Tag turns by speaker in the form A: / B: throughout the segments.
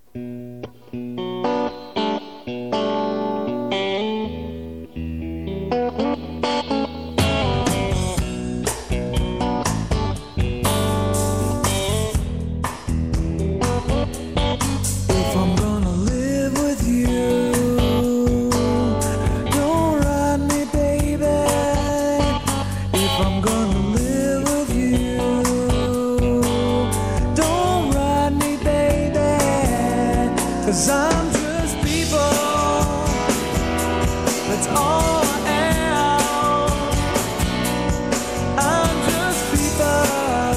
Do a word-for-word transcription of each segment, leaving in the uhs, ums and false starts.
A: Cause I'm just people, that's all I am. I'm just people,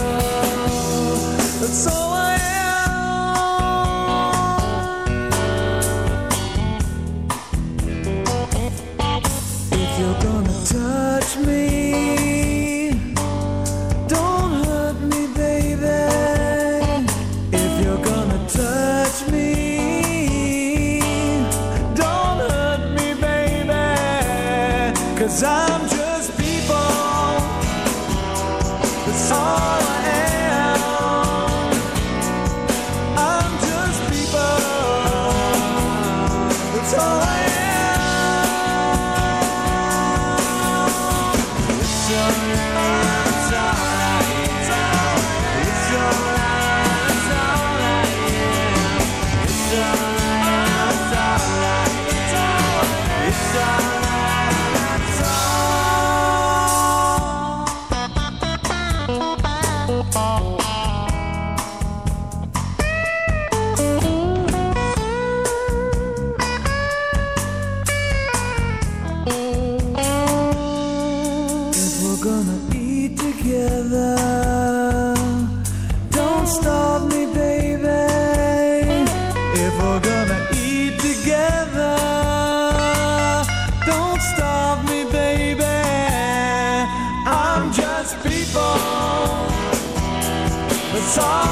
A: that's all I am. If you're gonna touch me, don't hurt me, baby. If you're gonna touch me, cause I'm just people, that's all I am. I'm just people, that's all I am. It's alright, it's alright, it's alright, it's alright, it's alright, it's alright, it's alright, it's alright. If we're gonna eat together, don't stop me, baby. If we're gonna eat together, don't stop me, baby. I'm just people, that's all